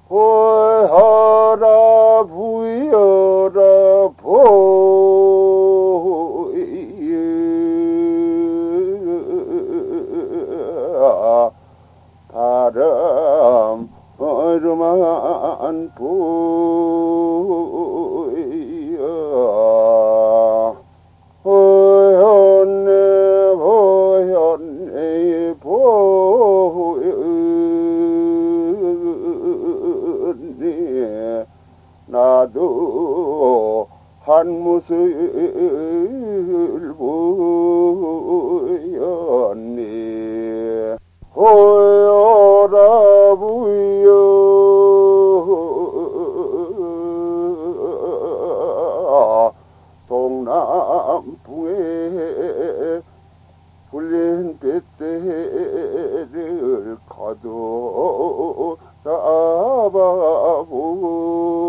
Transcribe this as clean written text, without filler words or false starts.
보여라 부여라 보여 바람 얼음한 보여 보였네 보였네 보였네 나도 한 모습을 보였네 보여라 부여 동남풍에 불린 뱃대를 가도 잡아보